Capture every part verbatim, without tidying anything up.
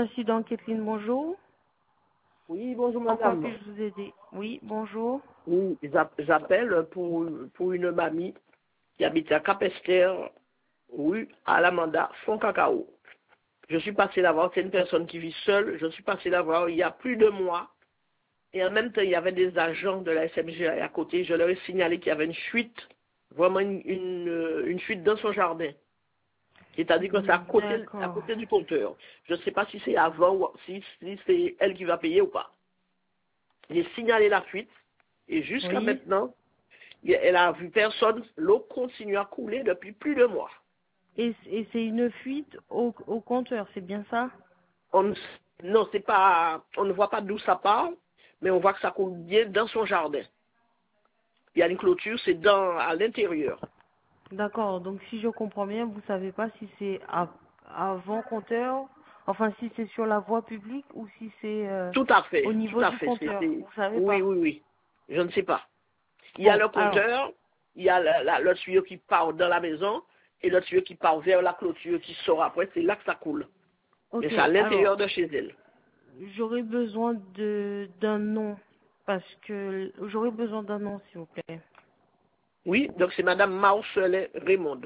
Président Kathleen, bonjour. Oui, bonjour En quoi madame. puis-je vous aider? Oui, bonjour. Oui, j'app- j'appelle pour, pour une mamie qui habite à Capester, rue Alamanda, Fond Cacao. Je suis passé la voir, c'est une personne qui vit seule. Je suis passé la voir il y a plus de mois. Et en même temps, il y avait des agents de la S M G à côté. Je leur ai signalé qu'il y avait une fuite, vraiment une, une, une fuite dans son jardin. C'est-à-dire que c'est à côté, à D'accord. côté du compteur. Je ne sais pas si c'est avant ou si, si c'est elle qui va payer ou pas. J'ai signalé la fuite et jusqu'à Oui. maintenant, elle a vu personne. L'eau continue à couler depuis plus de mois. Et, et c'est une fuite au, au compteur, c'est bien ça? On ne, non, c'est pas, on ne voit pas d'où ça part, mais on voit que ça coule bien dans son jardin. Il y a une clôture, c'est dans, à l'intérieur. D'accord. Donc si je comprends bien, vous savez pas si c'est à- avant compteur, enfin si c'est sur la voie publique ou si c'est euh, Tout à au fait, tout niveau à du fait. C'est, compteur. c'est- Vous savez oui, pas? oui, oui. Je ne sais pas. Il y a Bon, le alors, compteur, il y a la- la- le tuyau qui part dans la maison et le tuyau qui part vers la clôture qui sort après. C'est là que ça coule. Mais ok. c'est à Alors, l'intérieur de chez elle. j'aurais besoin de d'un nom parce que j'aurais besoin d'un nom, s'il vous plaît. Oui, donc c'est Madame Marcelet Raymond.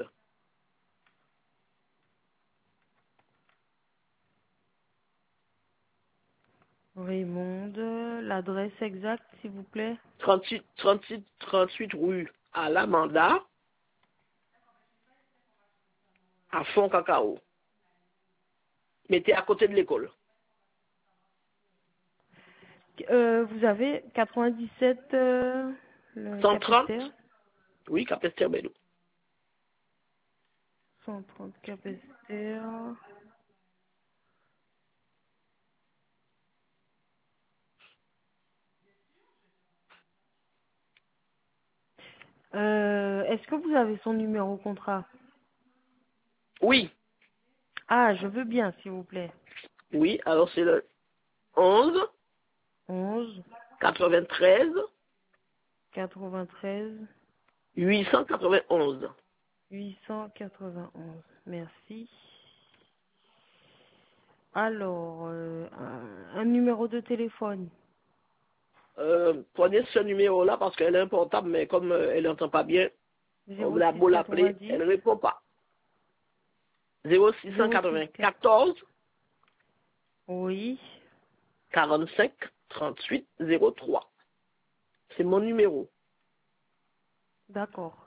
Raymond, l'adresse exacte, s'il vous plaît. trente-six, trente-six, trente-huit rue à l'Amanda, à Fond Cacao. Mettez à côté de l'école. Euh, vous avez quatre-vingt-dix-sept euh, le cent trente, Capesterre, oui, Capester Bello. cent trente Capesterre. Euh, est-ce que vous avez son numéro contrat? Oui, Ah, je veux bien, s'il vous plaît. oui, alors c'est le onze, onze, quatre-vingt-treize, quatre-vingt-treize, huit cent quatre-vingt-onze. huit cent quatre-vingt-onze. Merci. Alors, euh, un, un numéro de téléphone. Euh, prenez ce numéro-là parce qu'elle est un portable, mais comme euh, elle n'entend pas bien, on zéro l'a six beau l'appeler, quatre-vingt-dix, elle ne répond pas. zéro six zéro six quatre. quatre-vingt-quatorze, Oui, quarante-cinq, trente-huit, zéro trois. C'est mon numéro. d'accord.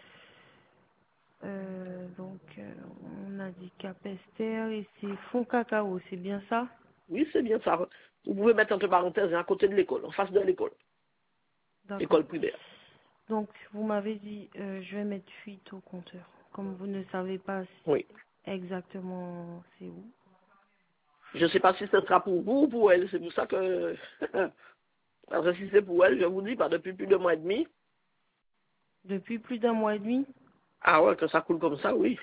Euh, donc, euh, on a dit Capesterre et c'est Fond Cacao, c'est bien ça? Oui, c'est bien ça. Vous pouvez mettre entre parenthèses à côté de l'école, en face de l'école, D'accord. l'école primaire. Donc, vous m'avez dit, euh, je vais mettre fuite au compteur. Comme vous ne savez pas Oui. exactement c'est où. Je ne sais pas si ce sera pour vous ou pour elle. C'est pour ça que, parce que si c'est pour elle, je vous dis, pas depuis plus de mois et demi. Depuis plus d'un mois et demi? Ah ouais, que ça coule comme ça, oui.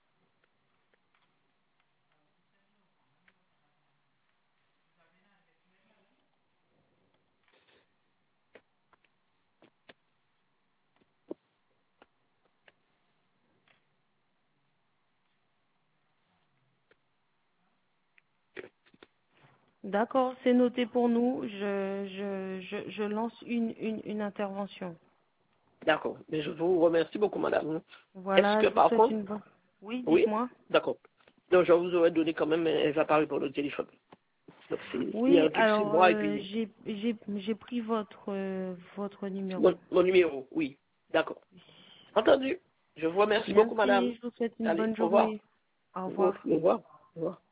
D'accord, c'est noté pour nous. Je, je, je, je lance une, une, une intervention. D'accord. Mais je vous remercie beaucoup, madame. Est-ce Voilà, que je vous par souhaite contre, une bonne... Oui, oui, dites-moi. d'accord. Donc je vous aurais donné quand même, elle va pas répondre au téléphone. Donc c'est, il y a Oui, un truc, c'est alors, moi et euh, puis j'ai, j'ai, j'ai pris votre, euh, votre numéro. mon, mon numéro, oui. D'accord. Entendu. Je vous remercie beaucoup, madame. Merci, je vous souhaite une Allez, bonne au revoir. journée. Au Au revoir. revoir. Au revoir.